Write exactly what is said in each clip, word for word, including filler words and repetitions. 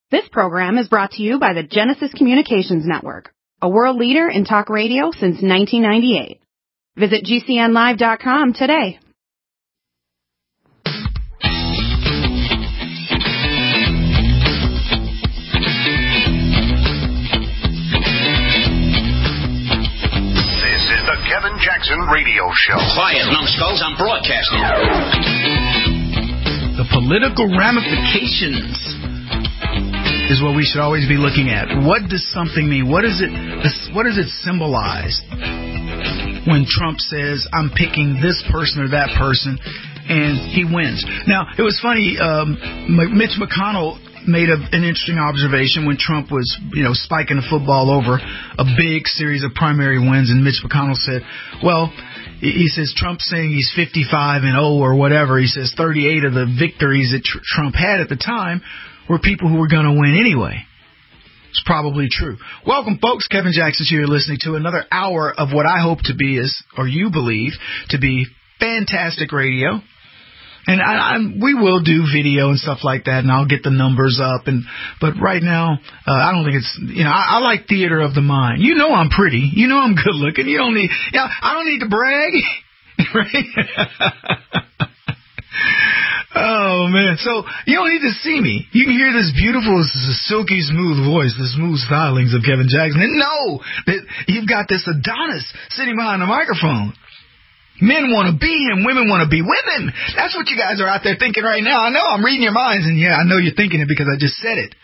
This program is brought to you by the Genesis Communications Network, a world leader in talk radio since nineteen ninety-eight. Visit G C N live dot com today. This is the Kevin Jackson Radio Show. Quiet, numbskulls, I'm broadcasting. The political ramifications is what we should always be looking at. What does something mean? What is it? What does it symbolize when Trump says, "I'm picking this person or that person," and he wins? Now, it was funny. Um, Mitch McConnell made a, an interesting observation when Trump was, you know, spiking the football over a big series of primary wins, and Mitch McConnell said, "Well." He says Trump's saying he's fifty-five and oh or whatever. He says thirty-eight of the victories that tr- Trump had at the time were people who were going to win anyway. It's probably true. Welcome, folks. Kevin Jackson's here listening to another hour of what I hope to be is, or you believe, to be fantastic radio. And I, I, we will do video and stuff like that, and I'll get the numbers up. And but right now, uh, I don't think it's, you know, I, I like theater of the mind. You know I'm pretty. You know I'm good looking. You don't need, you know, I don't need to brag. Right? Oh, man. So you don't need to see me. You can hear this beautiful, silky, smooth voice, the smooth stylings of Kevin Jackson, and know that you've got this Adonis sitting behind the microphone. Men want to be him. Women want to be women. That's what you guys are out there thinking right now. I know I'm reading your minds, and yeah, I know you're thinking it because I just said it.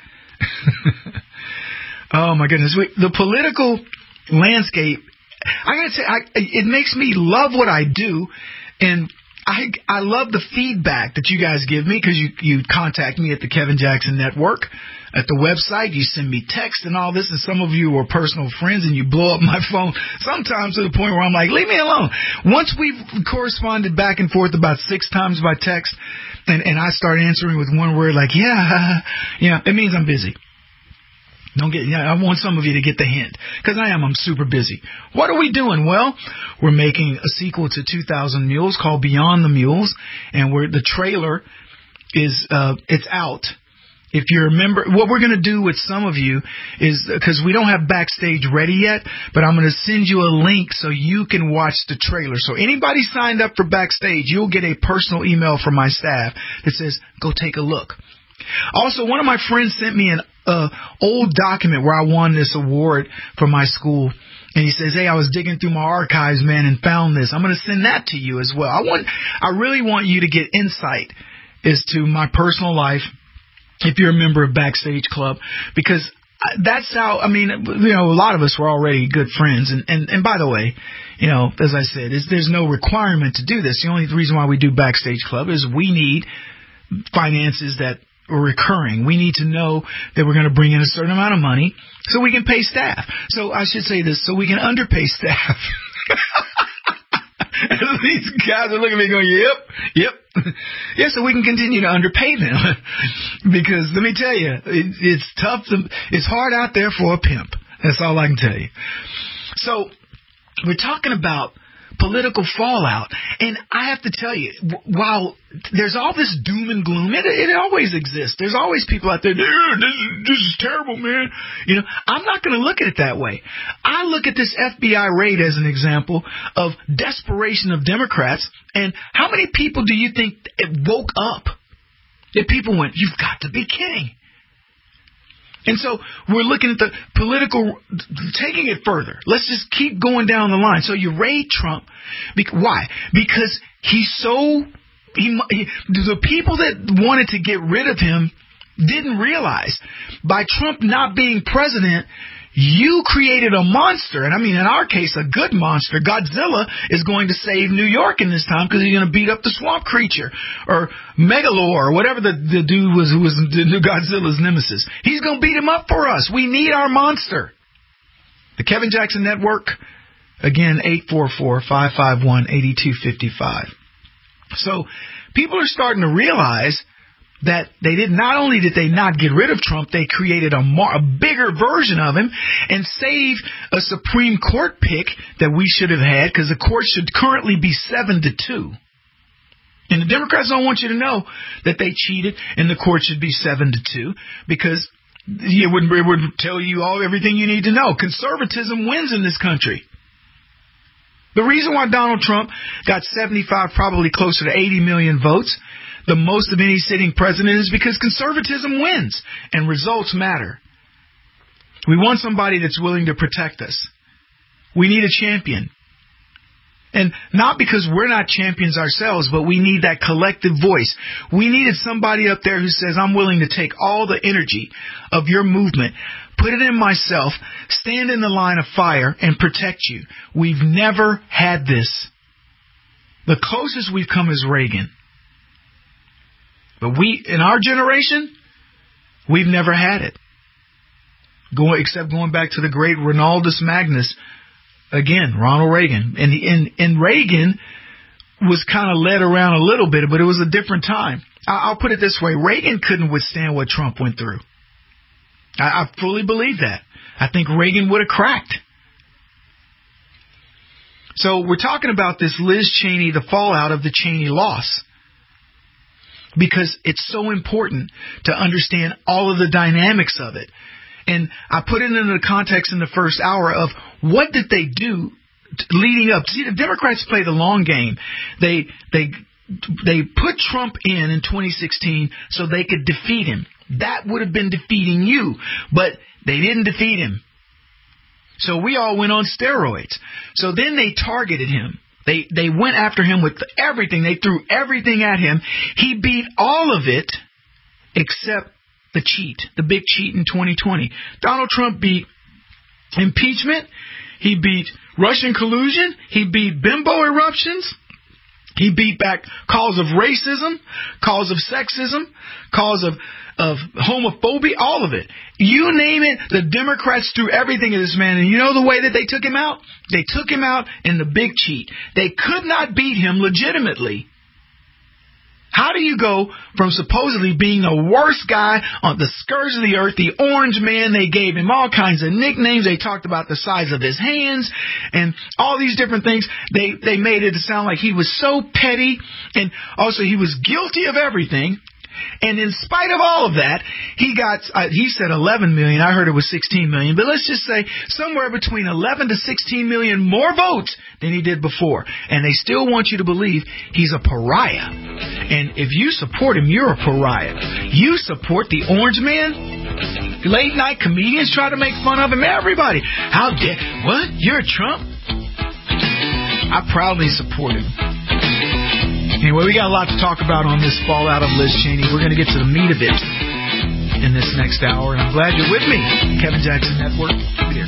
Oh, my goodness. The political landscape, I got to say, I, it makes me love what I do, and I I love the feedback that you guys give me because you, you contact me at the Kevin Jackson Network, at the website. You send me text and all this, and some of you are personal friends, and you blow up my phone sometimes to the point where I'm like, leave me alone. Once we've corresponded back and forth about six times by text, and, and I start answering with one word like, yeah, yeah, it means I'm busy. Don't get. Yeah, I want some of you to get the hint, because I am. I'm super busy. What are we doing? Well, we're making a sequel to two thousand Mules called Beyond the Mules, and we're the trailer is uh, it's out. If you remember, what we're going to do with some of you is, because we don't have Backstage ready yet, but I'm going to send you a link so you can watch the trailer. So anybody signed up for Backstage, you'll get a personal email from my staff that says, go take a look. Also, one of my friends sent me an uh, old document where I won this award for my school. And he says, hey, I was digging through my archives, man, and found this. I'm going to send that to you as well. I want, I really want you to get insight as to my personal life, if you're a member of Backstage Club, because that's how, I mean, you know, a lot of us were already good friends. And, and, and by the way, you know, as I said, is there's no requirement to do this. The only reason why we do Backstage Club is we need finances that are recurring. We need to know that we're going to bring in a certain amount of money so we can pay staff. So I should say this, so we can underpay staff. These guys are looking at me going, yep, yep. Yeah, so we can continue to underpay them. Because let me tell you, it, it's tough. To, it's hard out there for a pimp. That's all I can tell you. So we're talking about political fallout. And I have to tell you, while there's all this doom and gloom, it, it always exists. There's always people out there, this is, this is terrible, man. You know, I'm not going to look at it that way. I look at this F B I raid as an example of desperation of Democrats. And how many people do you think it woke up that people went, you've got to be kidding? And so we're looking at the political, taking it further. Let's just keep going down the line. So you raid Trump. Why? Because he's so, he, he, the people that wanted to get rid of him didn't realize by Trump not being president, you created a monster. And I mean, in our case, a good monster. Godzilla is going to save New York in this time because he's going to beat up the swamp creature, or Megalore, or whatever the, the dude was who was the new Godzilla's nemesis. He's going to beat him up for us. We need our monster. The Kevin Jackson Network, again, eight four four, five five one, eight two five five. So people are starting to realize that they did, not only did they not get rid of Trump, they created a, more, a bigger version of him and saved a Supreme Court pick that we should have had, because the court should currently be seven to two. And the Democrats don't want you to know that they cheated and the court should be seven to two, because It would, it would tell you all everything you need to know. Conservatism wins in this country. The reason why Donald Trump got seventy-five, probably closer to eighty million votes, the most of any sitting president, is because conservatism wins and results matter. We want somebody that's willing to protect us. We need a champion. And not because we're not champions ourselves, but we need that collective voice. We needed somebody up there who says, I'm willing to take all the energy of your movement, put it in myself, stand in the line of fire, and protect you. We've never had this. The closest we've come is Reagan. But we, in our generation, we've never had it. Going, except going back to the great Ronaldus Magnus, again, Ronald Reagan. And, and, and Reagan was kind of led around a little bit, but it was a different time. I, I'll put it this way. Reagan couldn't withstand what Trump went through. I, I fully believe that. I think Reagan would have cracked. So we're talking about this Liz Cheney, the fallout of the Cheney loss. Because it's so important to understand all of the dynamics of it. And I put it into the context in the first hour of what did they do leading up. See, the Democrats play the long game. They they they put Trump in in twenty sixteen so they could defeat him. That would have been defeating you, but they didn't defeat him. So we all went on steroids. So then they targeted him. They they went after him with everything. They threw everything at him. He beat all of it except the cheat, the big cheat in twenty twenty. Donald Trump beat impeachment. He beat Russian collusion. He beat bimbo eruptions. He beat back calls of racism, calls of sexism, calls of, of homophobia, all of it. You name it, the Democrats threw everything at this man. And you know the way that they took him out? They took him out in the big cheat. They could not beat him legitimately. How do you go from supposedly being the worst guy on the scourge of the earth, the orange man? They gave him all kinds of nicknames. They talked about the size of his hands and all these different things. They they made it sound like he was so petty, and also he was guilty of everything. And in spite of all of that, he got, uh, he said eleven million. I heard it was sixteen million. But let's just say somewhere between eleven to sixteen million more votes than he did before. And they still want you to believe he's a pariah. And if you support him, you're a pariah. You support the orange man? Late night comedians try to make fun of him. Everybody. How dare, what? You're Trump? I proudly support him. Anyway, we got a lot to talk about on this fallout of Liz Cheney. We're going to get to the meat of it in this next hour, and I'm glad you're with me. Kevin Jackson Network. Here.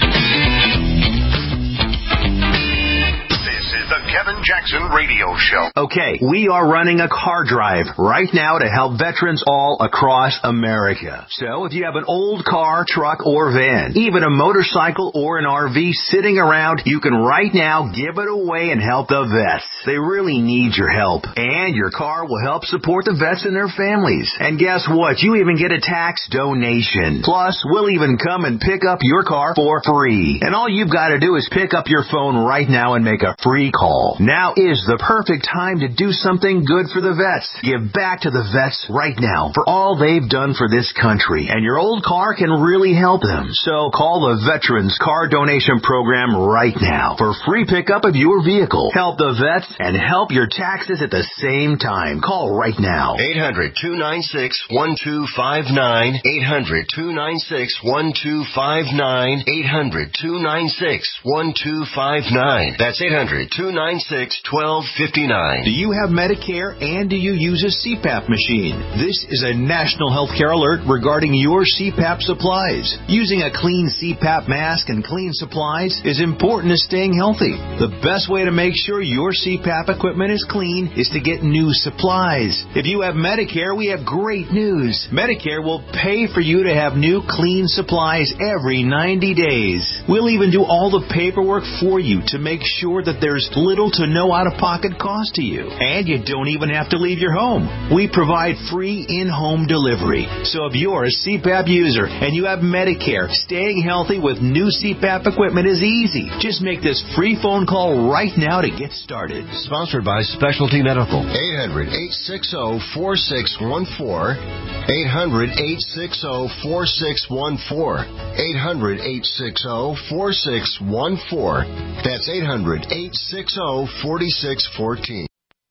This is the Kevin Jackson Radio Show. Okay, we are running a car drive right now to help veterans all across America. So if you have an old car, truck, or van, even a motorcycle or an R V sitting around, you can right now give it away and help the vets. They really need your help. And your car will help support the vets and their families. And guess what? You even get a tax donation. Plus, we'll even come and pick up your car for free. And all you've got to do is pick up your phone right now and make a free call. Now is the perfect time to do something good for the vets. Give back to the vets right now for all they've done for this country. And your old car can really help them. So call the Veterans Car Donation Program right now for free pickup of your vehicle. Help the vets and help your taxes at the same time. Call right now. eight hundred, two nine six, one two five nine. eight hundred, two nine six, one two five nine. eight hundred, two nine six, one two five nine. That's eight hundred, two nine six, one two five nine. Do you have Medicare and do you use a C PAP machine? This is a national healthcare alert regarding your C PAP supplies. Using a clean C PAP mask and clean supplies is important to staying healthy. The best way to make sure your C PAP equipment is clean is to get new supplies. If you have Medicare, we have great news. Medicare will pay for you to have new clean supplies every ninety days. We'll even do all the paperwork for you to make sure that there's little little to no out-of-pocket cost to you. And you don't even have to leave your home. We provide free in-home delivery. So if you're a C PAP user and you have Medicare, staying healthy with new C PAP equipment is easy. Just make this free phone call right now to get started. Sponsored by Specialty Medical. eight hundred, eight six zero, four six one four. eight hundred, eight six zero, four six one four. eight hundred, eight six zero, four six one four. That's eight hundred, eight six zero, four six one four.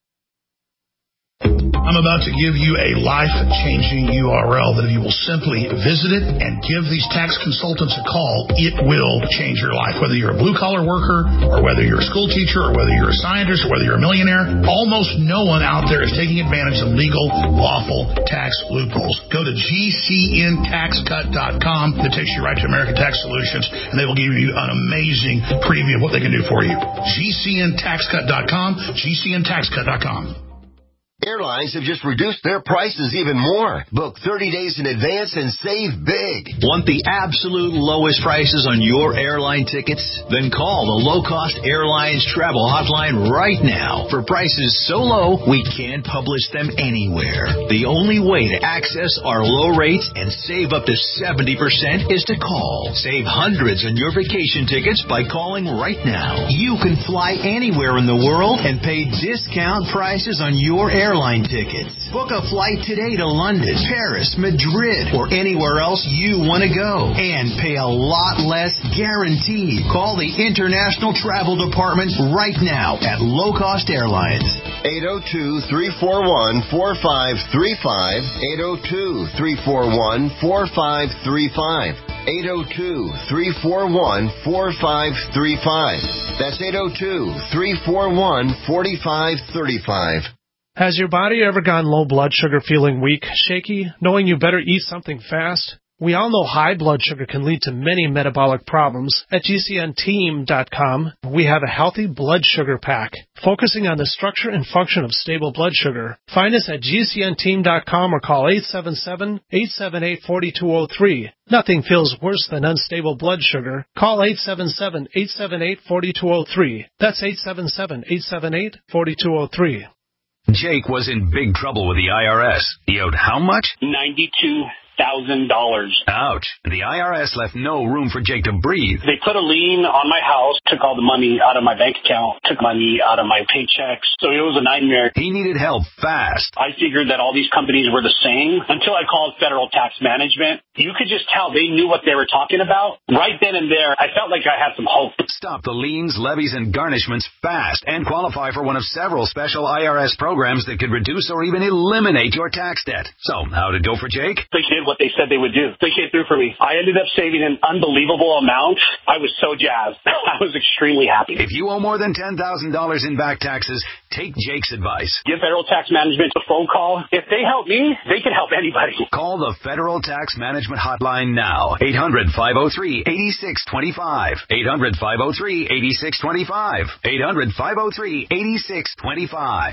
I'm about to give you a life-changing U R L that if you will simply visit it and give these tax consultants a call, it will change your life. Whether you're a blue-collar worker or whether you're a school teacher or whether you're a scientist or whether you're a millionaire, almost no one out there is taking advantage of legal, lawful tax loopholes. Go to G C N tax cut dot com. That takes you right to American Tax Solutions, and they will give you an amazing preview of what they can do for you. G C N tax cut dot com, G C N tax cut dot com. Airlines have just reduced their prices even more. Book thirty days in advance and save big. Want the absolute lowest prices on your airline tickets? Then call the Low Cost Airlines Travel Hotline right now. For prices so low, we can't publish them anywhere. The only way to access our low rates and save up to seventy percent is to call. Save hundreds on your vacation tickets by calling right now. You can fly anywhere in the world and pay discount prices on your airline Airline tickets. Book a flight today to London, Paris, Madrid, or anywhere else you want to go. And pay a lot less guaranteed. Call the International Travel Department right now at Low Cost Airlines. eight oh two, three four one, four five three five. eight oh two, three four one, four five three five. eight oh two, three four one, four five three five. That's eight oh two, three four one, four five three five. Has your body ever gone low blood sugar, feeling weak, shaky, knowing you better eat something fast? We all know high blood sugar can lead to many metabolic problems. At G C N team dot com, we have a healthy blood sugar pack, focusing on the structure and function of stable blood sugar. Find us at G C N team dot com or call eight seven seven, eight seven eight, four two zero three. Nothing feels worse than unstable blood sugar. Call eight seven seven, eight seven eight, four two zero three. That's eight seven seven, eight seven eight, four two zero three. Jake was in big trouble with the I R S. He owed how much? ninety-two thousand dollars. Ouch. The I R S left no room for Jake to breathe. They put a lien on my house, took all the money out of my bank account, took money out of my paychecks. So it was a nightmare. He needed help fast. I figured that all these companies were the same until I called Federal Tax Management. You could just tell they knew what they were talking about. Right then and there, I felt like I had some hope. Stop the liens, levies, and garnishments fast and qualify for one of several special I R S programs that could reduce or even eliminate your tax debt. So, how'd it go for Jake? They did what they said they would do. They came through for me. I ended up saving an unbelievable amount. I was so jazzed. I was extremely happy. If you owe more than ten thousand dollars in back taxes, take Jake's advice. Give Federal Tax Management a phone call. If they help me, they can help anybody. Call the Federal Tax Management Hotline now. eight hundred, five oh three, eight six two five. eight hundred, five oh three, eight six two five. eight hundred, five oh three, eight six two five.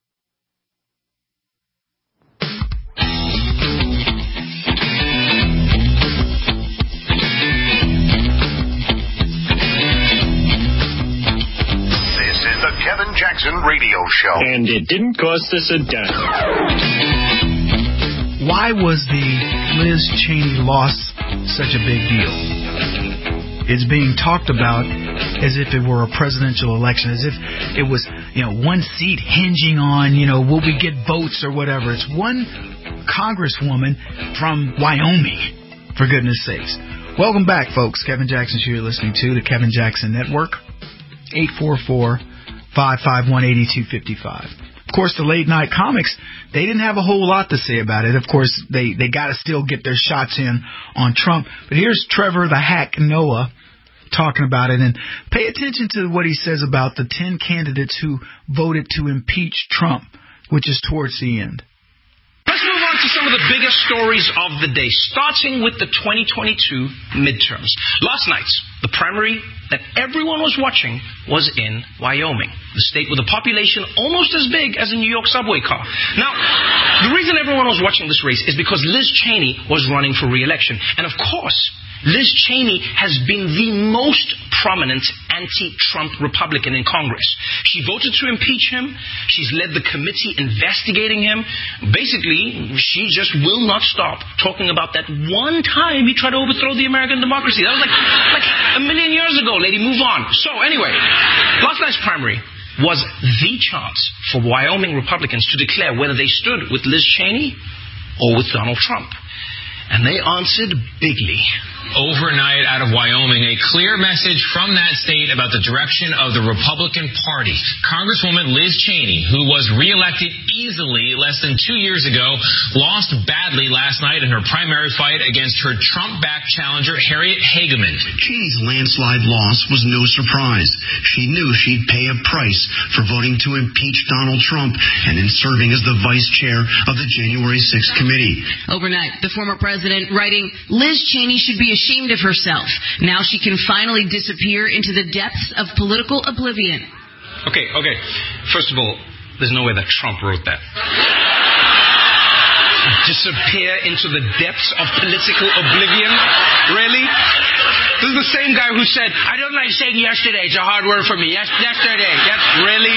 The Kevin Jackson Radio Show. And it didn't cost us a dime. Why was the Liz Cheney loss such a big deal? It's being talked about as if it were a presidential election, as if it was, you know, one seat hinging on, you know, will we get votes or whatever. It's one congresswoman from Wyoming, for goodness sakes. Welcome back, folks. Kevin Jackson, you're listening to the Kevin Jackson Network. eight four four, five five one, eight two five five. Of course, the late night comics, they didn't have a whole lot to say about it. Of course, they, they got to still get their shots in on Trump. But here's Trevor the Hack Noah talking about it. And pay attention to what he says about the ten candidates who voted to impeach Trump, which is towards the end. Let's move on to some of the biggest stories of the day, starting with the twenty twenty-two midterms. Last night, the primary that everyone was watching was in Wyoming, the state with a population almost as big as a New York subway car. Now, the reason everyone was watching this race is because Liz Cheney was running for re-election. And of course, Liz Cheney has been the most prominent anti-Trump Republican in Congress. She voted to impeach him. She's led the committee investigating him. Basically, she just will not stop talking about that one time he tried to overthrow the American democracy. That was like, like a million years ago, lady. Move on. So anyway, last night's primary was the chance for Wyoming Republicans to declare whether they stood with Liz Cheney or with Donald Trump. And they answered bigly. Overnight out of Wyoming, a clear message from that state about the direction of the Republican Party. Congresswoman Liz Cheney, who was reelected easily less than two years ago, lost badly last night in her primary fight against her Trump-backed challenger, Harriet Hageman. Cheney's landslide loss was no surprise. She knew she'd pay a price for voting to impeach Donald Trump and in serving as the vice chair of the January sixth committee. Overnight, the former president writing, Liz Cheney should be ashamed of herself. Now she can finally disappear into the depths of political oblivion. Okay, okay. First of all, there's no way that Trump wrote that. Disappear into the depths of political oblivion? Really? This is the same guy who said, I don't like saying yesterday. It's a hard word for me. Yes, yesterday. Yes, really?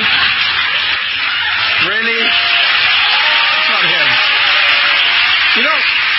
Really? It's not him. You know,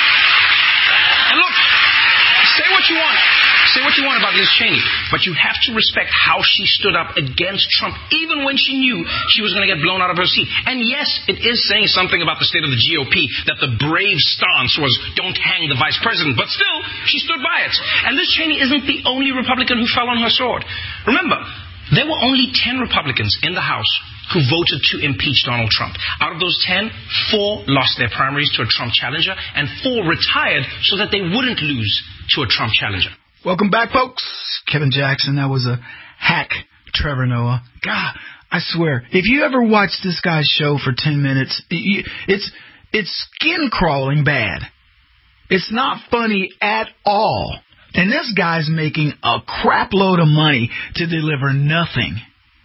and look, say what you want. Say what you want about Liz Cheney, but you have to respect how she stood up against Trump, even when she knew she was going to get blown out of her seat. And yes, it is saying something about the state of the G O P that the brave stance was don't hang the vice president, but still, she stood by it. And Liz Cheney isn't the only Republican who fell on her sword. Remember, there were only ten Republicans in the House who voted to impeach Donald Trump. Out of those ten, four lost their primaries to a Trump challenger, and four retired so that they wouldn't lose to a Trump challenger. Welcome back, folks. Kevin Jackson. That was a hack, Trevor Noah. God, I swear, if you ever watch this guy's show for ten minutes, it's it's skin-crawling bad. It's not funny at all. And this guy's making a crap load of money to deliver nothing.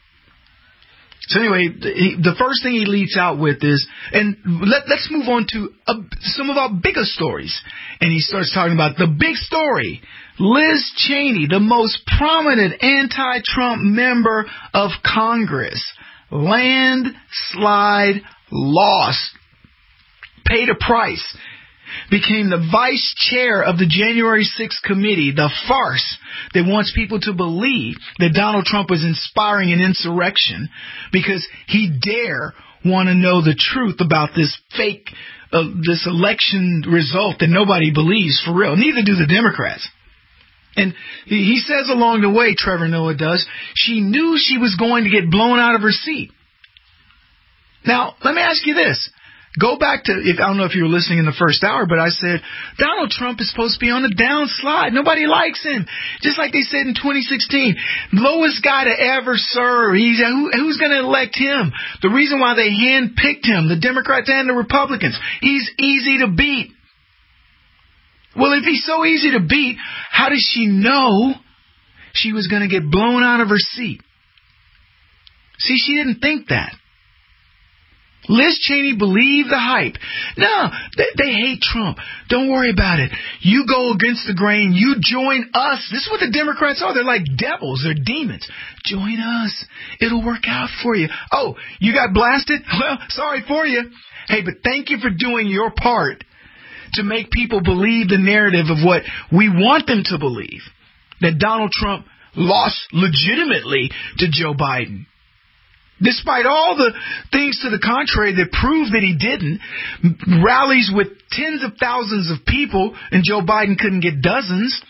So anyway, the first thing he leads out with is, and let, let's move on to a, some of our bigger stories. And he starts talking about the big story. Liz Cheney, the most prominent anti-Trump member of Congress, landslide loss, paid a price, became the vice chair of the January sixth committee, the farce that wants people to believe that Donald Trump was inspiring an insurrection because he dare want to know the truth about this fake, uh, this election result that nobody believes for real. Neither do the Democrats. And he says along the way, Trevor Noah does, she knew she was going to get blown out of her seat. Now, let me ask you this. Go back to, if I don't know if you were listening in the first hour, but I said, Donald Trump is supposed to be on the downslide. Nobody likes him. Just like they said in twenty sixteen, lowest guy to ever serve. He's, who, who's going to elect him? The reason why they handpicked him, the Democrats and the Republicans, he's easy to beat. Well, if he's so easy to beat, how does she know she was going to get blown out of her seat? See, she didn't think that. Liz Cheney believed the hype. No, they, they hate Trump. Don't worry about it. You go against the grain. You join us. This is what the Democrats are. They're like devils. They're demons. Join us. It'll work out for you. Oh, you got blasted? Well, sorry for you. Hey, but thank you for doing your part to make people believe the narrative of what we want them to believe, that Donald Trump lost legitimately to Joe Biden. Despite all the things to the contrary that prove that he didn't, rallies with tens of thousands of people, and Joe Biden couldn't get dozens.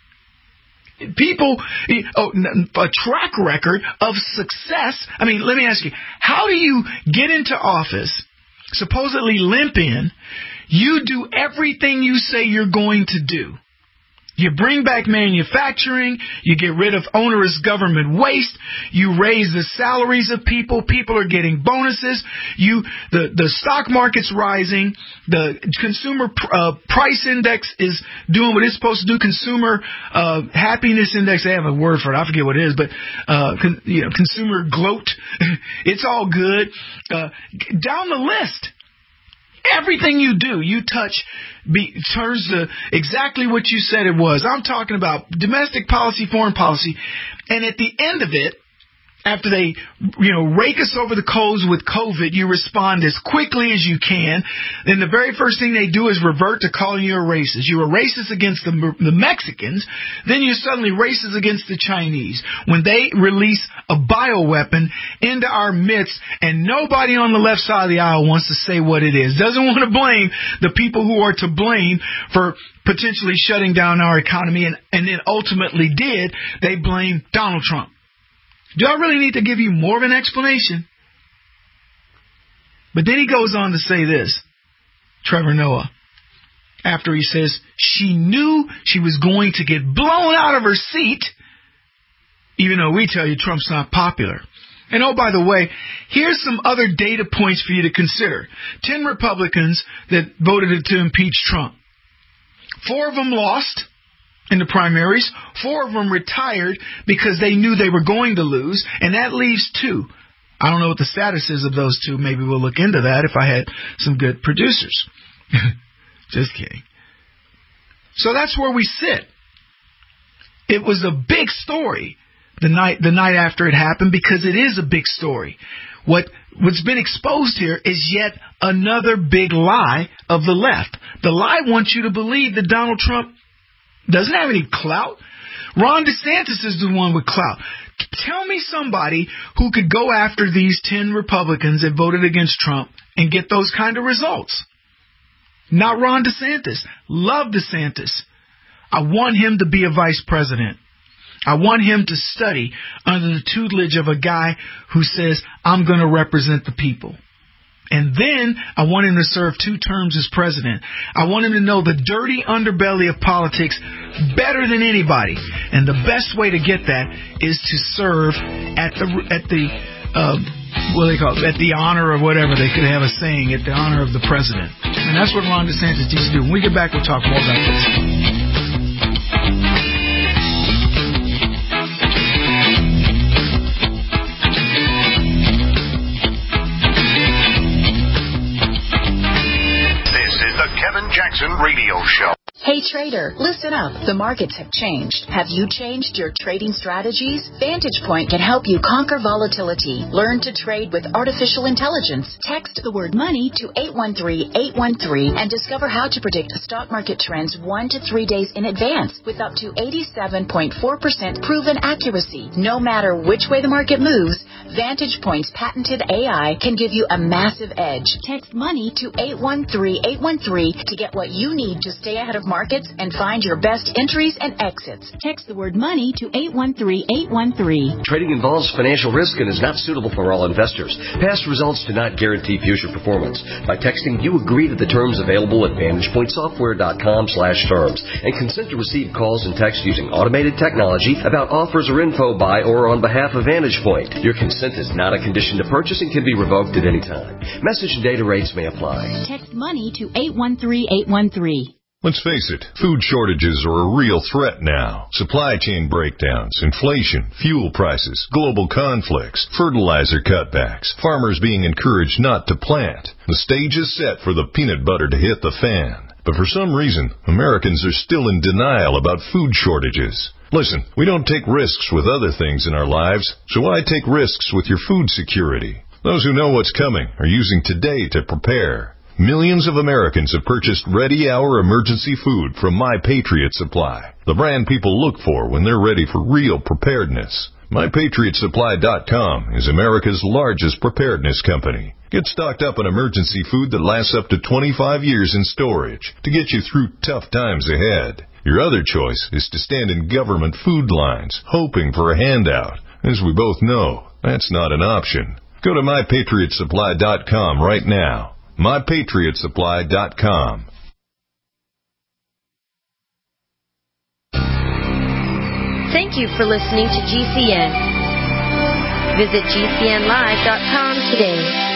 People, oh, a track record of success. I mean, let me ask you, how do you get into office, supposedly limp in, you do everything you say you're going to do? You bring back manufacturing, you get rid of onerous government waste, you raise the salaries of people, people are getting bonuses, you the, the stock market's rising, the consumer uh, price index is doing what it's supposed to do, consumer uh, happiness index, they have a word for it, I forget what it is, but uh, con, you know, consumer gloat, it's all good. Uh, down the list. Everything you do, you touch, be, turns to exactly what you said it was. I'm talking about domestic policy, foreign policy. And at the end of it, after they, you know, rake us over the coals with COVID, you respond as quickly as you can. Then the very first thing they do is revert to calling you a racist. You were racist against the, the Mexicans. Then you're suddenly racist against the Chinese. When they release a bioweapon into our midst, and nobody on the left side of the aisle wants to say what it is, doesn't want to blame the people who are to blame for potentially shutting down our economy, and, and then ultimately did, they blame Donald Trump. Do I really need to give you more of an explanation? But then he goes on to say this, Trevor Noah, after he says she knew she was going to get blown out of her seat, even though we tell you Trump's not popular. And oh, by the way, here's some other data points for you to consider. Ten Republicans that voted to impeach Trump. Four of them lost in the primaries. Four of them retired because they knew they were going to lose, and that leaves two. I don't know what the status is of those two. Maybe we'll look into that if I had some good producers. Just kidding. So that's where we sit. It was a big story the night the night after it happened, because it is a big story. What what's been exposed here is yet another big lie of the left. The lie wants you to believe that Donald Trump doesn't have any clout. Ron DeSantis is the one with clout. Tell me somebody who could go after these ten Republicans that voted against Trump and get those kind of results. Not Ron DeSantis. Love DeSantis. I want him to be a vice president. I want him to study under the tutelage of a guy who says, I'm going to represent the people. And then I want him to serve two terms as president. I want him to know the dirty underbelly of politics better than anybody. And the best way to get that is to serve at the at the um, what do they call it? At the honor of whatever they could have a saying, at the honor of the president. And that's what Ron DeSantis used to do. When we get back, we'll talk more about this. Kevin Jackson Radio Show. Hey trader, listen up. The markets have changed. Have you changed your trading strategies? Vantage Point can help you conquer volatility. Learn to trade with artificial intelligence. Text the word money to eight one three, eight one three and discover how to predict stock market trends one to three days in advance with up to eighty-seven point four percent proven accuracy. No matter which way the market moves, Vantage Point's patented A I can give you a massive edge. Text money to eight one three, eight one three to get what you need to stay ahead of markets and find your best entries and exits. Text the word money to eight one three, eight one three. Trading involves financial risk and is not suitable for all investors. Past results do not guarantee future performance. By texting, you agree to the terms available at vantage point software dot com slash terms and consent to receive calls and texts using automated technology about offers or info by or on behalf of Vantage Point. Your consent is not a condition to purchase and can be revoked at any time. Message and data rates may apply. Text money to eight one three, eight one three. Let's face it, food shortages are a real threat now. Supply chain breakdowns, inflation, fuel prices, global conflicts, fertilizer cutbacks, farmers being encouraged not to plant. The stage is set for the peanut butter to hit the fan. But for some reason, Americans are still in denial about food shortages. Listen, we don't take risks with other things in our lives, so why take risks with your food security? Those who know what's coming are using today to prepare. Millions of Americans have purchased ready-hour emergency food from My Patriot Supply, the brand people look for when they're ready for real preparedness. My Patriot Supply dot com is America's largest preparedness company. Get stocked up on emergency food that lasts up to twenty-five years in storage to get you through tough times ahead. Your other choice is to stand in government food lines, hoping for a handout. As we both know, that's not an option. Go to My Patriot Supply dot com right now. My Patriot Supply dot com. Thank you for listening to G C N. Visit G C N live dot com today.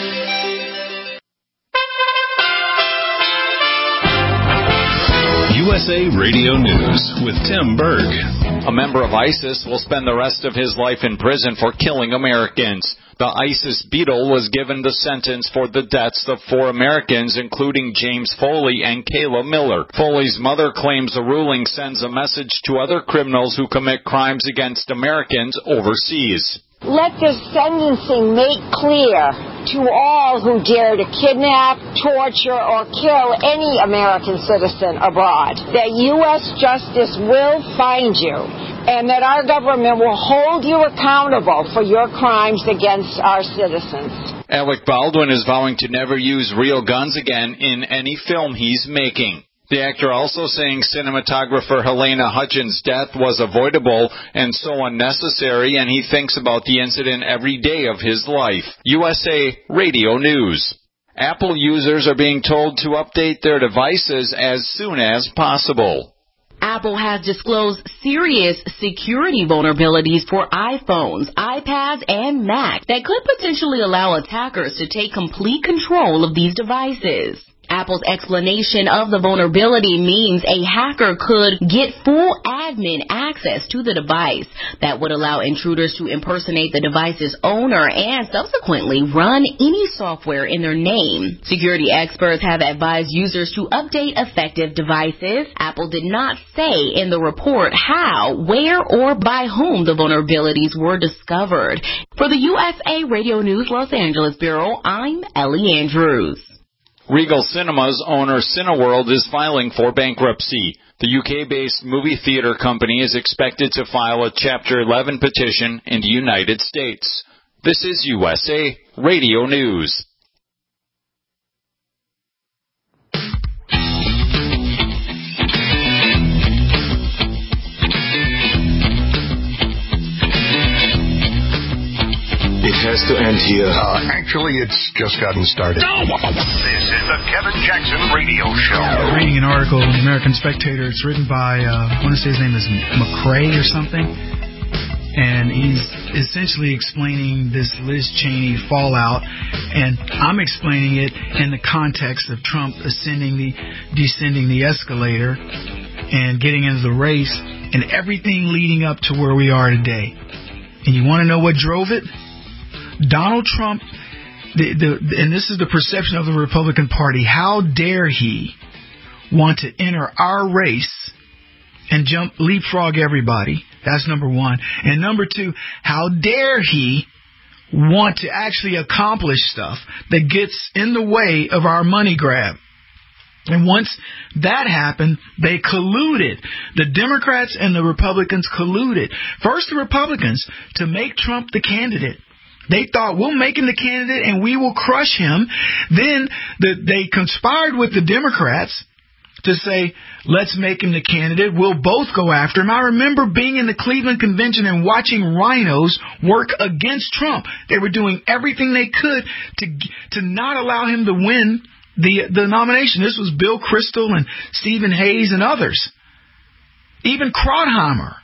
U S A Radio News with Tim Berg. A member of ISIS will spend the rest of his life in prison for killing Americans. The ISIS Beatle was given the sentence for the deaths of four Americans, including James Foley and Kayla Miller. Foley's mother claims the ruling sends a message to other criminals who commit crimes against Americans overseas. Let the sentencing make clear to all who dare to kidnap, torture, or kill any American citizen abroad that U S justice will find you and that our government will hold you accountable for your crimes against our citizens. Alec Baldwin is vowing to never use real guns again in any film he's making. The actor also saying cinematographer Helena Hutchins' death was avoidable and so unnecessary, and he thinks about the incident every day of his life. U S A Radio News. Apple users are being told to update their devices as soon as possible. Apple has disclosed serious security vulnerabilities for iPhones, iPads, and Mac that could potentially allow attackers to take complete control of these devices. Apple's explanation of the vulnerability means a hacker could get full admin access to the device that would allow intruders to impersonate the device's owner and subsequently run any software in their name. Security experts have advised users to update affected devices. Apple did not say in the report how, where, or by whom the vulnerabilities were discovered. For the U S A Radio News Los Angeles Bureau, I'm Ellie Andrews. Regal Cinemas owner Cineworld is filing for bankruptcy. The U K-based movie theater company is expected to file a Chapter eleven petition in the United States. This is U S A Radio News. It has to end here. Uh, actually, it's just gotten started. This is the Kevin Jackson Radio Show. I was reading an article in the American Spectator. It's written by, uh, I want to say his name is McCrae or something. And he's essentially explaining this Liz Cheney fallout. And I'm explaining it in the context of Trump ascending the, descending the escalator and getting into the race and everything leading up to where we are today. And you want to know what drove it? Donald Trump, the, the, and this is the perception of the Republican Party, how dare he want to enter our race and jump, leapfrog everybody? That's number one. And number two, how dare he want to actually accomplish stuff that gets in the way of our money grab? And once that happened, they colluded. The Democrats and the Republicans colluded. First, the Republicans to make Trump the candidate. They thought, we'll make him the candidate and we will crush him. Then the, they conspired with the Democrats to say, let's make him the candidate. We'll both go after him. I remember being in the Cleveland Convention and watching rhinos work against Trump. They were doing everything they could to to not allow him to win the, the nomination. This was Bill Kristol and Stephen Hayes and others. Even Krauthammer.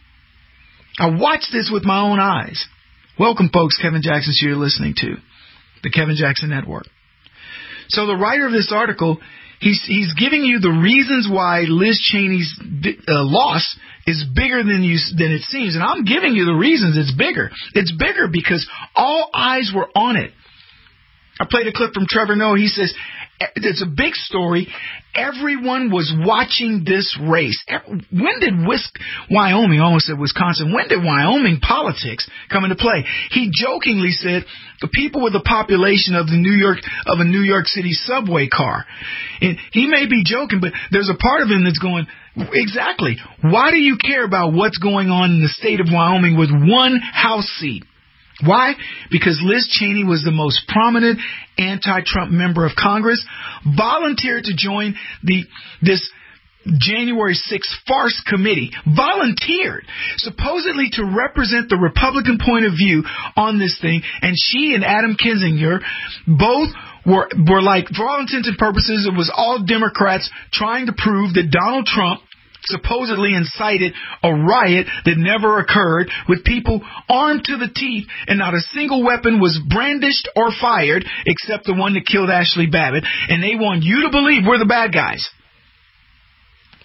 I watched this with my own eyes. Welcome, folks. Kevin Jackson, you're listening to the Kevin Jackson Network. So the writer of this article, he's he's giving you the reasons why Liz Cheney's uh, loss is bigger than you than it seems, and I'm giving you the reasons it's bigger. It's bigger because all eyes were on it. I played a clip from Trevor Noah. He says it's a big story. Everyone was watching this race. When did Whisk, Wyoming, almost said Wisconsin, when did Wyoming politics come into play? He jokingly said the people with the population of the New York of a New York City subway car. And he may be joking, but there's a part of him that's going, exactly. Why do you care about what's going on in the state of Wyoming with one House seat? Why? Because Liz Cheney was the most prominent anti-Trump member of Congress, volunteered to join the this January sixth farce committee, volunteered supposedly to represent the Republican point of view on this thing, and she and Adam Kinzinger both were were like, for all intents and purposes, it was all Democrats trying to prove that Donald Trump supposedly incited a riot that never occurred, with people armed to the teeth, and not a single weapon was brandished or fired except the one that killed Ashley Babbitt, and they want you to believe we're the bad guys.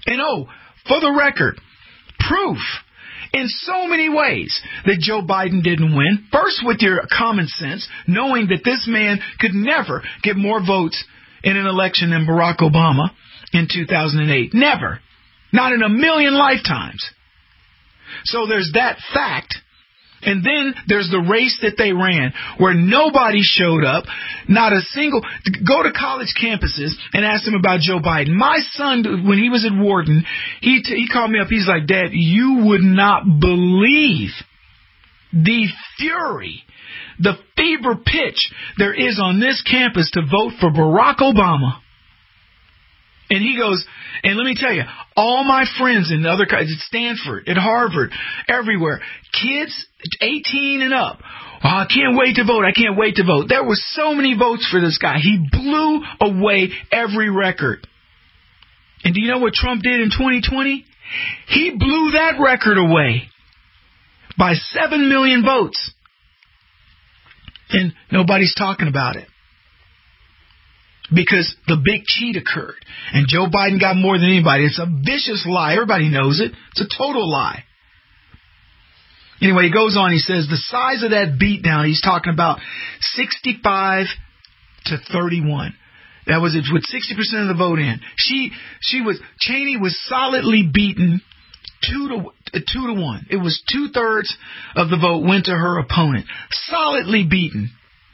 And oh, for the record, proof in so many ways that Joe Biden didn't win. First, with your common sense, knowing that this man could never get more votes in an election than Barack Obama in two thousand eight. Never. Not in a million lifetimes. So there's that fact. And then there's the race that they ran where nobody showed up, not a single. Go to college campuses and ask them about Joe Biden. My son, when he was at Wharton, he t- he called me up. He's like, Dad, you would not believe the fury, the fever pitch there is on this campus to vote for Barack Obama. And he goes, and let me tell you, all my friends in other colleges, at Stanford, at Harvard, everywhere, kids eighteen and up, oh, I can't wait to vote, I can't wait to vote. There were so many votes for this guy. He blew away every record. And do you know what Trump did in twenty twenty? He blew that record away by seven million votes. And nobody's talking about it. Because the big cheat occurred. And Joe Biden got more than anybody. It's a vicious lie. Everybody knows it. It's a total lie. Anyway, he goes on. He says the size of that beatdown, he's talking about sixty-five to thirty-one. That was it, with sixty percent of the vote in. She she was Cheney was solidly beaten two to uh, two to one. It was two thirds of the vote went to her opponent. Solidly beaten.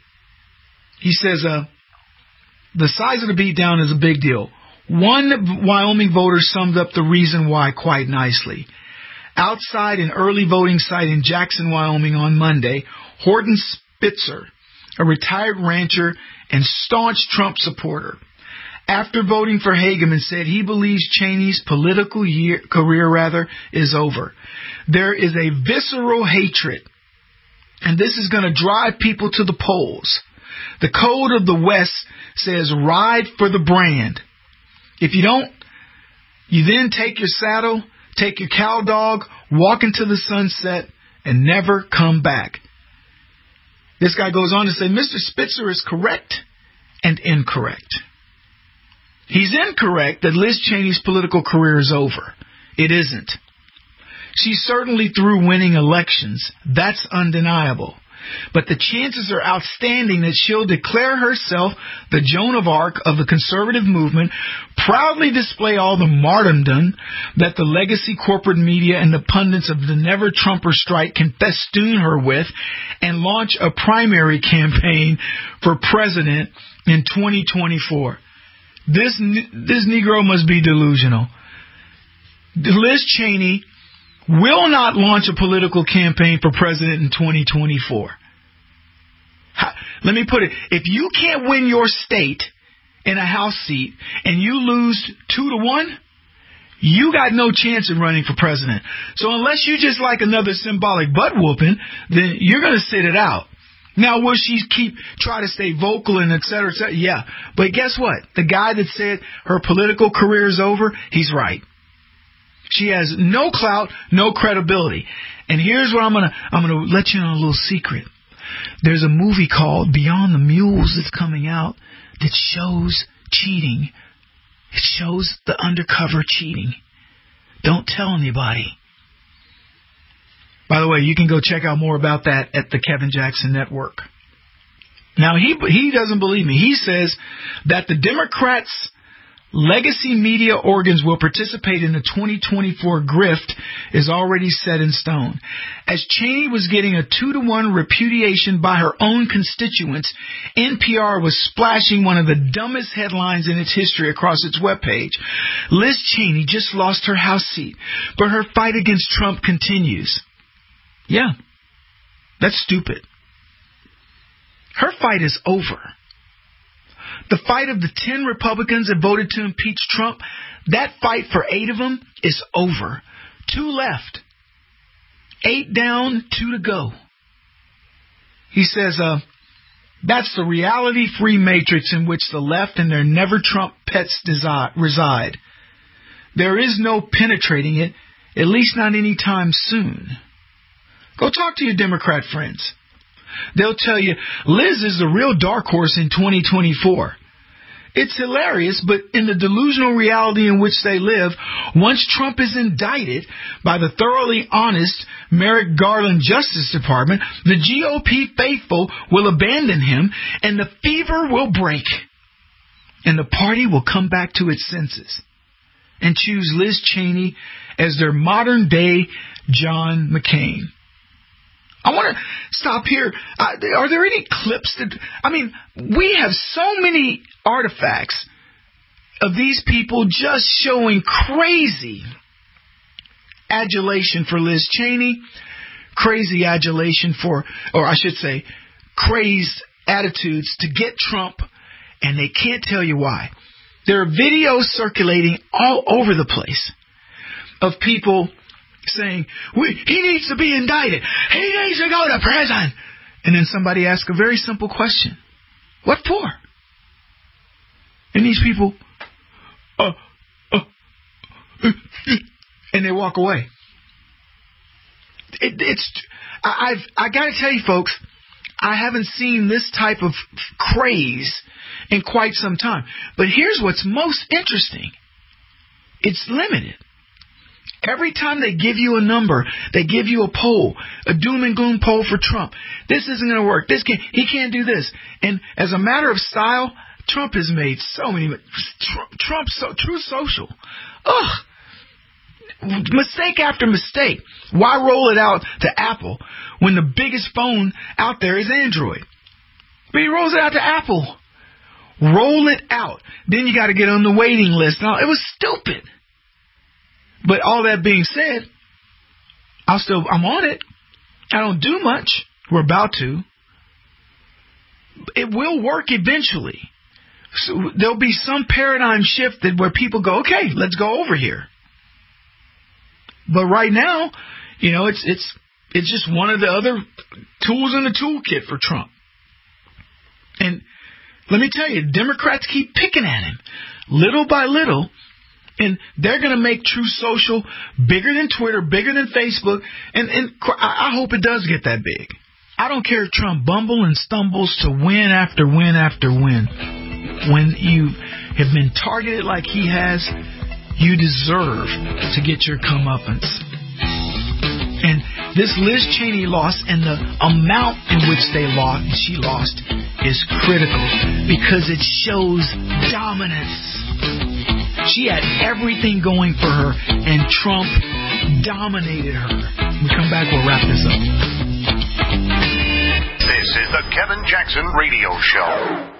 He says, uh, the size of the beatdown is a big deal. One Wyoming voter summed up the reason why quite nicely. Outside an early voting site in Jackson, Wyoming on Monday, Horton Spitzer, a retired rancher and staunch Trump supporter, after voting for Hageman, said he believes Cheney's political year, career rather is over. There is a visceral hatred, and this is going to drive people to the polls. The code of the West says ride for the brand. If you don't, you then take your saddle, take your cow dog, walk into the sunset, and never come back. This guy goes on to say, Mister Spitzer is correct and incorrect. He's incorrect that Liz Cheney's political career is over. It isn't. She's certainly through winning elections. That's undeniable. But the chances are outstanding that she'll declare herself the Joan of Arc of the conservative movement, proudly display all the martyrdom that the legacy corporate media and the pundits of the Never Trumper strike can festoon her with, and launch a primary campaign for president in twenty twenty-four. This, this Negro must be delusional. Liz Cheney will not launch a political campaign for president in twenty twenty-four. Let me put it, if you can't win your state in a House seat and you lose two to one, you got no chance in running for president. So unless you just like another symbolic butt whooping, then you're going to sit it out. Now, will she keep, try to stay vocal and et cetera, et cetera? Yeah. But guess what? The guy that said her political career is over, he's right. She has no clout, no credibility. And here's what I'm gonna I'm gonna let you know a little secret. There's a movie called Beyond the Mules that's coming out that shows cheating. It shows the undercover cheating. Don't tell anybody. By the way, you can go check out more about that at the Kevin Jackson Network. Now, he he doesn't believe me. He says that the Democrats' legacy media organs will participate in the twenty twenty-four grift is already set in stone. As Cheney was getting a two to one repudiation by her own constituents, N P R was splashing one of the dumbest headlines in its history across its webpage. Liz Cheney just lost her House seat, but her fight against Trump continues. Yeah, that's stupid. Her fight is over. The fight of the ten Republicans that voted to impeach Trump, that fight for eight of them is over. Two left. Eight down, two to go. He says, uh, that's the reality-free matrix in which the left and their never-Trump pets desi- reside. There is no penetrating it, at least not anytime soon. Go talk to your Democrat friends. They'll tell you Liz is the real dark horse in twenty twenty-four. it's hilarious, but in the delusional reality in which they live, once Trump is indicted by the thoroughly honest Merrick Garland Justice Department, the G O P faithful will abandon him, and the fever will break, and the party will come back to its senses and choose Liz Cheney as their modern-day John McCain. I want to stop here. Uh, are there any clips that... I mean, we have so many artifacts of these people just showing crazy adulation for Liz Cheney, crazy adulation for, or I should say, crazed attitudes to get Trump, and they can't tell you why. There are videos circulating all over the place of people saying, we, he needs to be indicted. He needs to go to prison. And then somebody asks a very simple question. What for? And these people, uh, uh, uh, and they walk away. It, it's, I've, I got to tell you, folks, I haven't seen this type of craze in quite some time. But here's what's most interesting. It's limited. Every time they give you a number, they give you a poll, a doom and gloom poll for Trump. This isn't going to work. This can't, he can't do this. And as a matter of style, Trump has made so many. Trump, Trump so, Truth Social. Ugh. Mistake after mistake. Why roll it out to Apple when the biggest phone out there is Android? But he rolls it out to Apple. Roll it out. Then you got to get on the waiting list. Now, it was stupid. But all that being said, I'll still, I'm on it. I don't do much. We're about to. It will work eventually. So there'll be some paradigm shift that where people go, okay, let's go over here. But right now, you know, it's it's it's just one of the other tools in the toolkit for Trump. And let me tell you, Democrats keep picking at him, little by little. And they're going to make Truth Social bigger than Twitter, bigger than Facebook. And, and I hope it does get that big. I don't care if Trump bumbles and stumbles to win after win after win. When you have been targeted like he has, you deserve to get your comeuppance. And this Liz Cheney loss and the amount in which they lost, she lost, is critical because it shows dominance. She had everything going for her, and Trump dominated her. When we come back, we'll wrap this up. This is the Kevin Jackson Radio Show.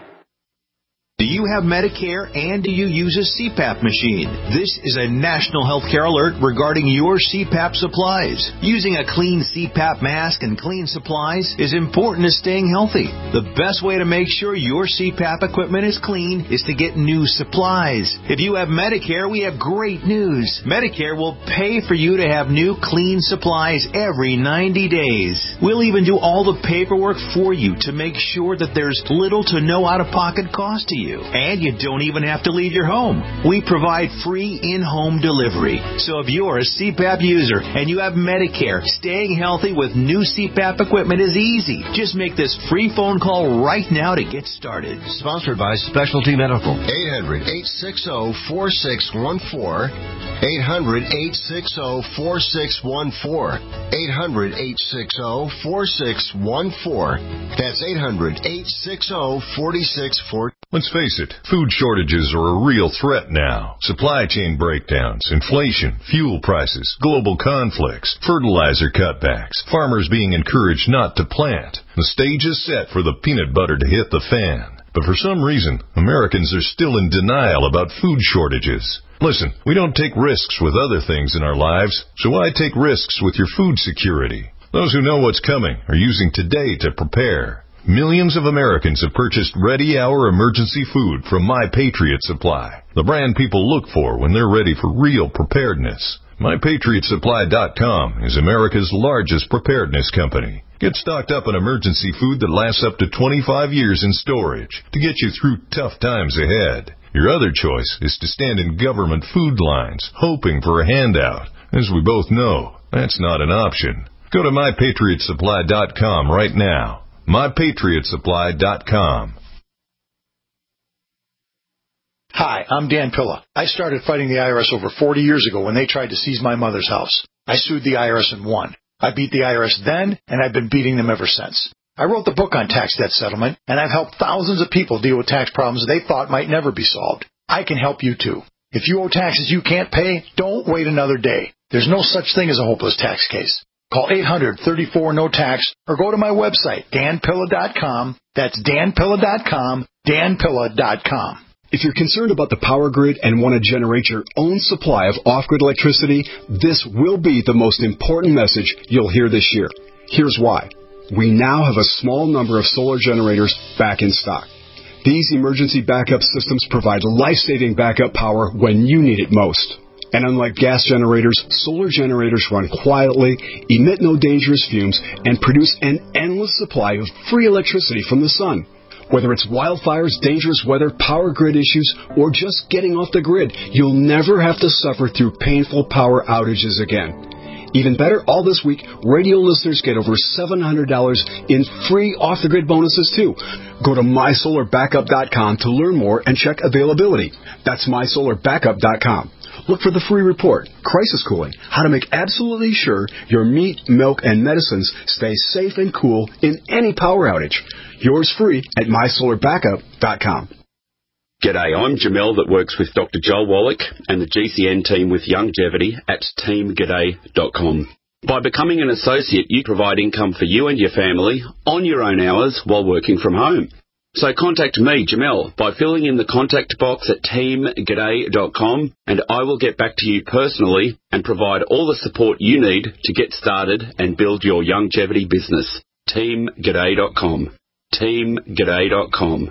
Do you have Medicare and do you use a C PAP machine? This is a national healthcare alert regarding your C PAP supplies. Using a clean C PAP mask and clean supplies is important to staying healthy. The best way to make sure your C PAP equipment is clean is to get new supplies. If you have Medicare, we have great news. Medicare will pay for you to have new clean supplies every ninety days. We'll even do all the paperwork for you to make sure that there's little to no out-of-pocket cost to you. And you don't even have to leave your home. We provide free in-home delivery. So if you're a C PAP user and you have Medicare, staying healthy with new C PAP equipment is easy. Just make this free phone call right now to get started. Sponsored by Specialty Medical. eight hundred, eight six zero, four six one four. eight hundred, eight six zero, four six one four. eight hundred, eight six zero, four six one four. That's eight hundred, eight six zero, four six one four. Let's face it, food shortages are a real threat now. Supply chain breakdowns, inflation, fuel prices, global conflicts, fertilizer cutbacks, farmers being encouraged not to plant. The stage is set for the peanut butter to hit the fan. But for some reason, Americans are still in denial about food shortages. Listen, we don't take risks with other things in our lives, so why take risks with your food security? Those who know what's coming are using today to prepare. Millions of Americans have purchased ready-hour emergency food from My Patriot Supply, the brand people look for when they're ready for real preparedness. My Patriot Supply dot com is America's largest preparedness company. Get stocked up on emergency food that lasts up to twenty-five years in storage to get you through tough times ahead. Your other choice is to stand in government food lines, hoping for a handout. As we both know, that's not an option. Go to My Patriot Supply dot com right now. My Patriot Supply dot com. Hi, I'm Dan Pilla. I started fighting the I R S over forty years ago when they tried to seize my mother's house. I sued the I R S and won. I beat the I R S then, and I've been beating them ever since. I wrote the book on tax debt settlement, and I've helped thousands of people deal with tax problems they thought might never be solved. I can help you too. If you owe taxes you can't pay, don't wait another day. There's no such thing as a hopeless tax case. Call eight hundred, thirty-four, no tax or go to my website, dan pilla dot com. That's dan pilla dot com, dan pilla dot com. If you're concerned about the power grid and want to generate your own supply of off-grid electricity, this will be the most important message you'll hear this year. Here's why. We now have a small number of solar generators back in stock. These emergency backup systems provide life-saving backup power when you need it most. And unlike gas generators, solar generators run quietly, emit no dangerous fumes, and produce an endless supply of free electricity from the sun. Whether it's wildfires, dangerous weather, power grid issues, or just getting off the grid, you'll never have to suffer through painful power outages again. Even better, all this week, radio listeners get over seven hundred dollars in free off-the-grid bonuses, too. Go to my solar backup dot com to learn more and check availability. That's my solar backup dot com. Look for the free report, Crisis Cooling, how to make absolutely sure your meat, milk, and medicines stay safe and cool in any power outage. Yours free at my solar backup dot com. G'day, I'm Jamel that works with Doctor Joel Wallach and the G C N team with Longevity at team g'day dot com. By becoming an associate, you provide income for you and your family on your own hours while working from home. So contact me, Jamel, by filling in the contact box at team g'day dot com, and I will get back to you personally and provide all the support you need to get started and build your longevity business. team g'day dot com. team g'day dot com.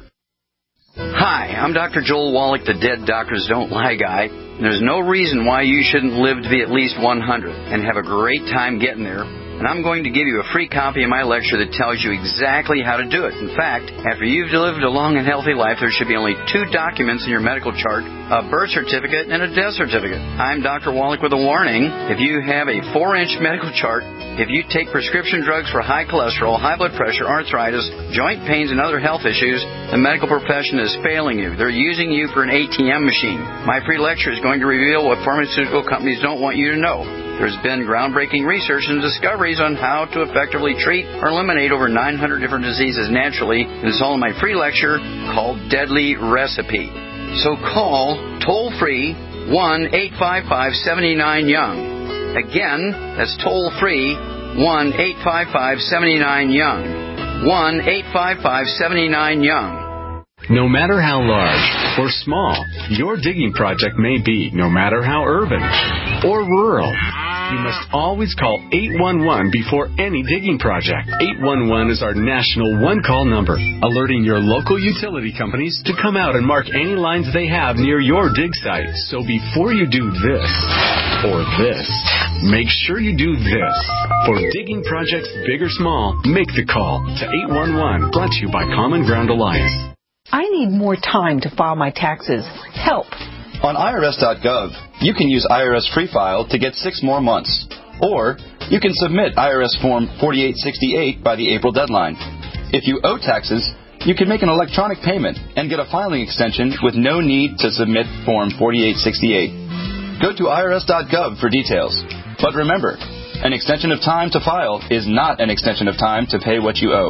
Hi, I'm Doctor Joel Wallach, the Dead Doctors Don't Lie guy. There's no reason why you shouldn't live to be at least one hundred and have a great time getting there. And I'm going to give you a free copy of my lecture that tells you exactly how to do it. In fact, after you've lived a long and healthy life, there should be only two documents in your medical chart, a birth certificate and a death certificate. I'm Doctor Wallach with a warning. If you have a four-inch medical chart, if you take prescription drugs for high cholesterol, high blood pressure, arthritis, joint pains, and other health issues, the medical profession is failing you. They're using you for an A T M machine. My free lecture is going to reveal what pharmaceutical companies don't want you to know. There's been groundbreaking research and discoveries on how to effectively treat or eliminate over nine hundred different diseases naturally. And it's all in my free lecture called Deadly Recipe. So call toll-free one eight five five, seven nine, young. Again, that's toll-free one eight five five, seven nine, young. one eight five five, seven nine, young. No matter how large or small your digging project may be, no matter how urban or rural, you must always call eight one one before any digging project. eight one one is our national one-call number, alerting your local utility companies to come out and mark any lines they have near your dig site. So before you do this or this, make sure you do this. For digging projects big or small, make the call to eight one one, brought to you by Common Ground Alliance. I need more time to file my taxes. Help. On I R S dot gov, you can use I R S Free File to get six more months. Or you can submit I R S Form forty-eight sixty-eight by the April deadline. If you owe taxes, you can make an electronic payment and get a filing extension with no need to submit Form forty-eight sixty-eight. Go to I R S dot gov for details. But remember, an extension of time to file is not an extension of time to pay what you owe.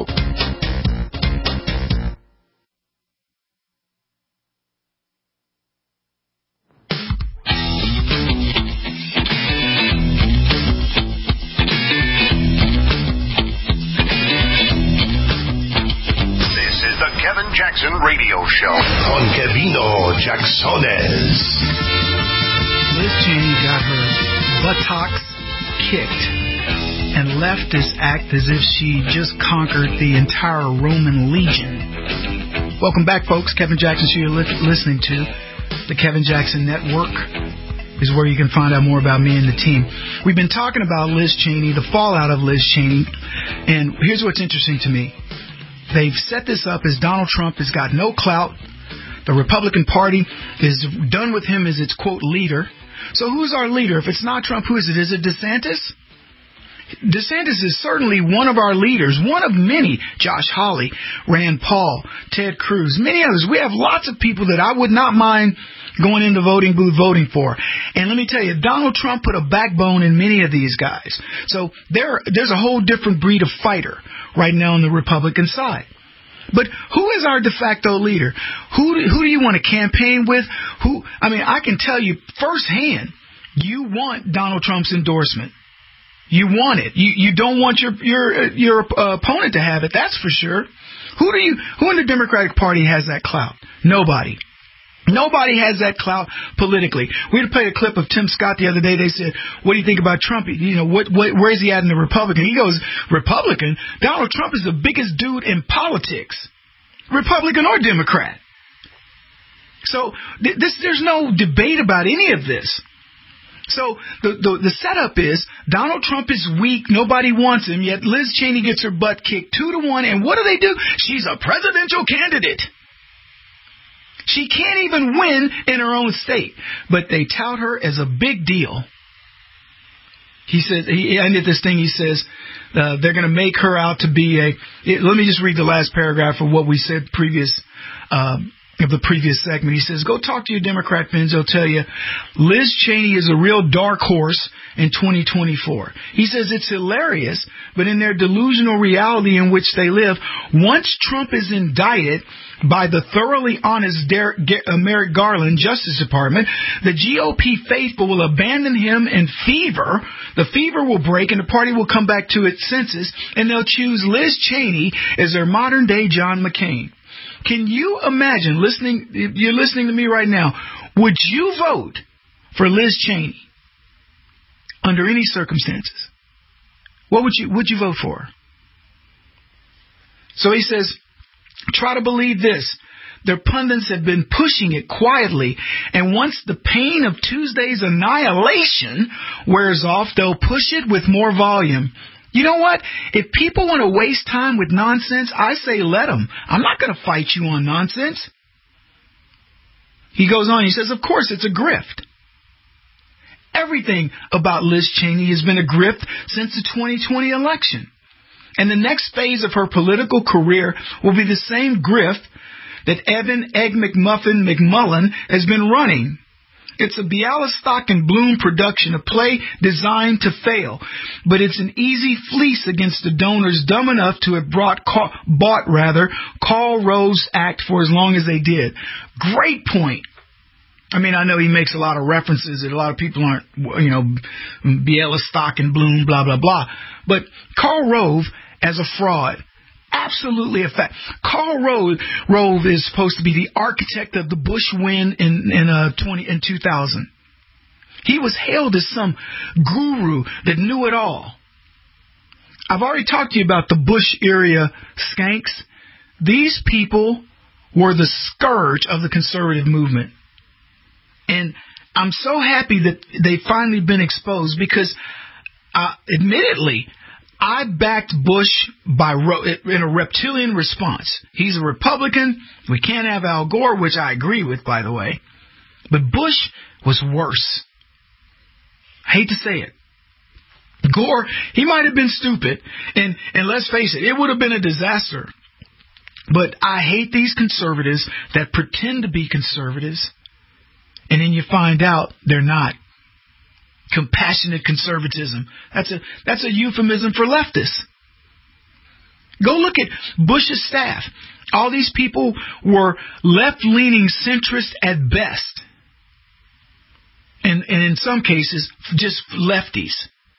Jackson Radio Show. Con Kevino Jacksones. Liz Cheney got her buttocks kicked and leftist act as if she just conquered the entire Roman legion. Welcome back, folks. Kevin Jackson Show you're li- listening to. The Kevin Jackson Network is where you can find out more about me and the team. We've been talking about Liz Cheney, the fallout of Liz Cheney, and here's what's interesting to me. They've set this up as Donald Trump has got no clout. The Republican Party is done with him as its, quote, leader. So who's our leader? If it's not Trump, who is it? Is it DeSantis? DeSantis is certainly one of our leaders, one of many. Josh Hawley, Rand Paul, Ted Cruz, many others. We have lots of people that I would not mind going in the voting booth voting for. And let me tell you, Donald Trump put a backbone in many of these guys. So there, there's a whole different breed of fighter right now on the Republican side. But who is our de facto leader? Who do, who do you want to campaign with? Who? I mean, I can tell you firsthand, you want Donald Trump's endorsement. You want it. You you don't want your your your uh, opponent to have it. That's for sure. Who do you? Who in the Democratic Party has that clout? Nobody. Nobody has that clout politically. We had played a clip of Tim Scott the other day. They said, "What do you think about Trump? You know, what, what where is he at in the Republican?" He goes, "Republican. Donald Trump is the biggest dude in politics, Republican or Democrat." So th- this there's no debate about any of this. So the, the the setup is Donald Trump is weak. Nobody wants him. Yet Liz Cheney gets her butt kicked two to one. And what do they do? She's a presidential candidate. She can't even win in her own state, but they tout her as a big deal. He says, he ended this thing, he says, uh, they're going to make her out to be a, it, let me just read the last paragraph of what we said previous, um, of the previous segment. He says, go talk to your Democrat friends. They'll tell you Liz Cheney is a real dark horse in twenty twenty-four. He says it's hilarious, but in their delusional reality in which they live, once Trump is indicted by the thoroughly honest Der- Ge- uh, Merrick Garland Justice Department, the G O P faithful will abandon him in fever. The fever will break and the party will come back to its senses, and they'll choose Liz Cheney as their modern-day John McCain. Can you imagine, listening? You're listening to me right now, would you vote for Liz Cheney under any circumstances? What would you would you vote for her? So he says, try to believe this. Their pundits have been pushing it quietly, and once the pain of Tuesday's annihilation wears off, they'll push it with more volume. You know what? If people want to waste time with nonsense, I say let them. I'm not going to fight you on nonsense. He goes on, he says, of course, it's a grift. Everything about Liz Cheney has been a grift since the twenty twenty election. And the next phase of her political career will be the same grift that Evan Egg McMuffin McMullen has been running. It's a Bialystok and Bloom production, a play designed to fail. But it's an easy fleece against the donors dumb enough to have brought, bought rather, Karl Rove's act for as long as they did. Great point. I mean, I know he makes a lot of references that a lot of people aren't, you know, Bialystok and Bloom, blah, blah, blah. But Karl Rove, as a fraud, absolutely a fact. Karl Rove, Rove is supposed to be the architect of the Bush win in in uh, twenty in two thousand. He was hailed as some guru that knew it all. I've already talked to you about the Bush area skanks. These people were the scourge of the conservative movement, and I'm so happy that they've finally been exposed because, uh, admittedly, I backed Bush by in a reptilian response. He's a Republican. We can't have Al Gore, which I agree with, by the way. But Bush was worse. I hate to say it. Gore, he might have been stupid, and, and let's face it, it would have been a disaster. But I hate these conservatives that pretend to be conservatives, and then you find out they're not. Compassionate conservatism. That's a that's a euphemism for leftists. Go look at Bush's staff. All these people were left-leaning centrists at best. And, and in some cases, just lefties.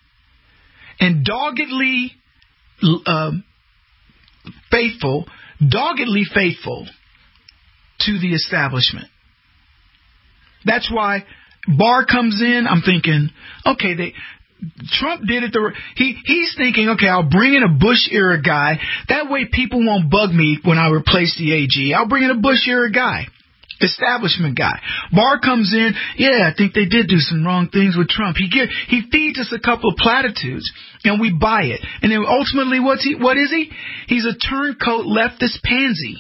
And doggedly uh, faithful, doggedly faithful to the establishment. That's why Barr comes in, I'm thinking, okay, they Trump did it the he he's thinking, okay, I'll bring in a Bush era guy. That way people won't bug me when I replace the A G. I'll bring in a Bush era guy, establishment guy. Barr comes in, yeah, I think they did do some wrong things with Trump. He get, he feeds us a couple of platitudes and we buy it. And then ultimately what's he what is he? He's a turncoat leftist pansy.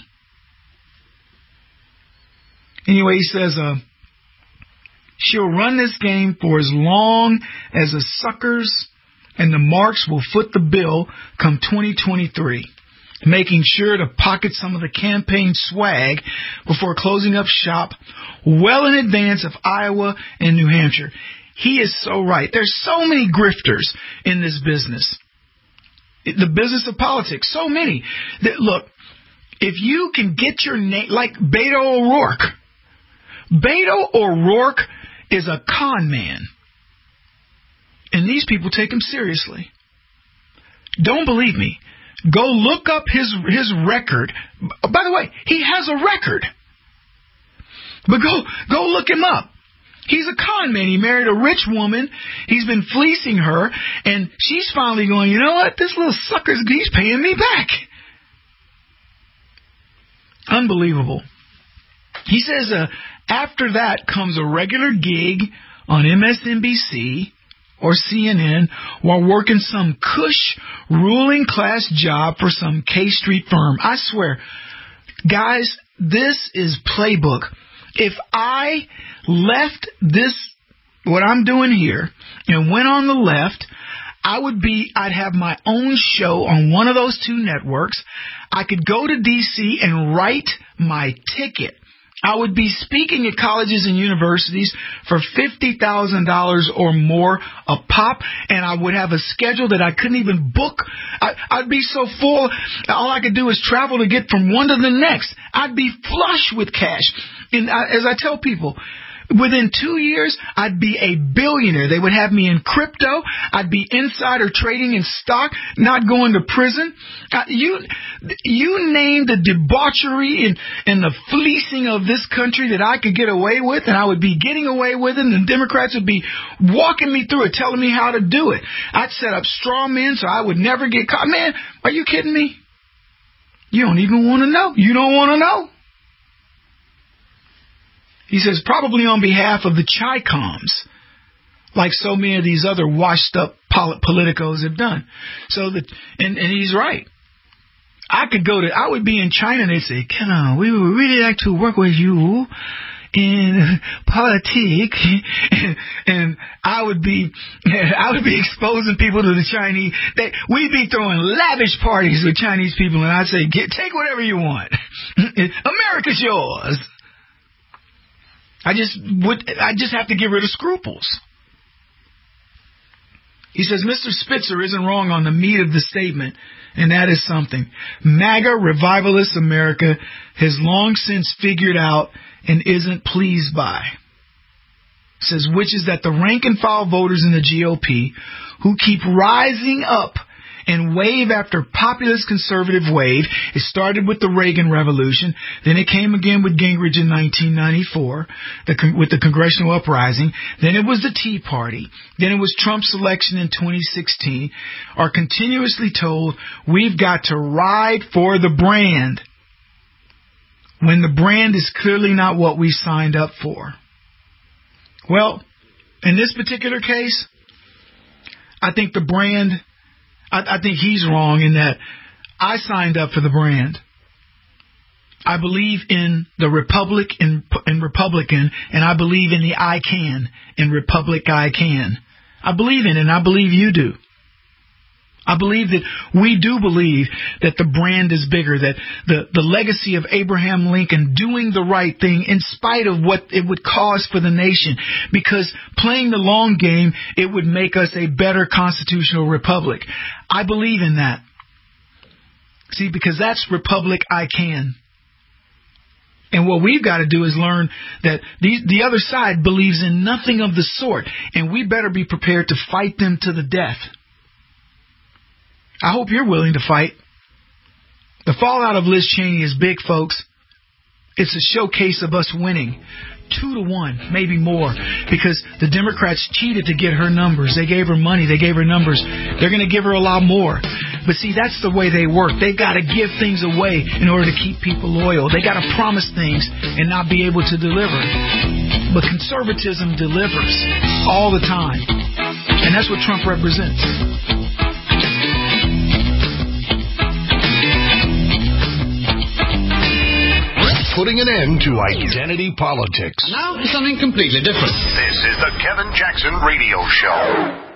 Anyway, he says, uh she'll run this game for as long as the suckers and the marks will foot the bill come twenty twenty-three, making sure to pocket some of the campaign swag before closing up shop well in advance of Iowa and New Hampshire. He is so right. There's so many grifters in this business. The business of politics. So many. That, look, if you can get your name, like Beto O'Rourke. Beto O'Rourke is a con man. And these people take him seriously. Don't believe me. Go look up his his record. By the way, he has a record. But go go look him up. He's a con man. He married a rich woman. He's been fleecing her. And she's finally going, you know what? This little sucker's, he's paying me back. Unbelievable. He says uh, after that comes a regular gig on M S N B C or C N N while working some cush ruling class job for some K Street firm. I swear, guys, this is playbook. If I left this, what I'm doing here, and went on the left, I would be, I'd have my own show on one of those two networks. I could go to D C and write my ticket. I would be speaking at colleges and universities for fifty thousand dollars or more a pop, and I would have a schedule that I couldn't even book. I, I'd be so full, all I could do is travel to get from one to the next. I'd be flush with cash. And I, as I tell people, within two years, I'd be a billionaire. They would have me in crypto. I'd be insider trading in stock, not going to prison. Uh, you you name the debauchery and, and the fleecing of this country that I could get away with, and I would be getting away with it, and the Democrats would be walking me through it, telling me how to do it. I'd set up straw men so I would never get caught. Man, are you kidding me? You don't even want to know. You don't want to know. He says, probably on behalf of the Chi-Coms, like so many of these other washed-up polit- politicos have done. So that, and, and he's right. I could go to, I would be in China and they'd say, come on, we would really like to work with you in politics, and, and I would be, I would be exposing people to the Chinese. They, we'd be throwing lavish parties with Chinese people, and I'd say, Get, take whatever you want. America's yours. I just would. I just have to get rid of scruples. He says, Mister Spitzer isn't wrong on the meat of the statement, and that is something. MAGA revivalist America has long since figured out and isn't pleased by. Says, which is that the rank and file voters in the G O P who keep rising up and wave after populist conservative wave. It started with the Reagan Revolution. Then it came again with Gingrich in nineteen ninety-four the, with the Congressional Uprising. Then it was the Tea Party. Then it was Trump's election in twenty sixteen. Are continuously told we've got to ride for the brand when the brand is clearly not what we signed up for. Well, in this particular case, I think the brand... I, I think he's wrong in that I signed up for the brand. I believe in the Republic and, and Republican, and I believe in the I can in Republic I can. I believe in it, and I believe you do. I believe that we do believe that the brand is bigger, that the, the legacy of Abraham Lincoln doing the right thing in spite of what it would cause for the nation, because playing the long game, it would make us a better constitutional republic. I believe in that. See, because that's Republic I can. And what we've got to do is learn that the, the other side believes in nothing of the sort, and we better be prepared to fight them to the death. I hope you're willing to fight. The fallout of Liz Cheney is big, folks. It's a showcase of us winning. Two to one, maybe more, because the Democrats cheated to get her numbers. They gave her money. They gave her numbers. They're going to give her a lot more. But see, that's the way they work. They've got to give things away in order to keep people loyal. They got to promise things and not be able to deliver. But conservatism delivers all the time. And that's what Trump represents. Putting an end to identity politics. Now, something completely different. This is the Kevin Jackson Radio Show.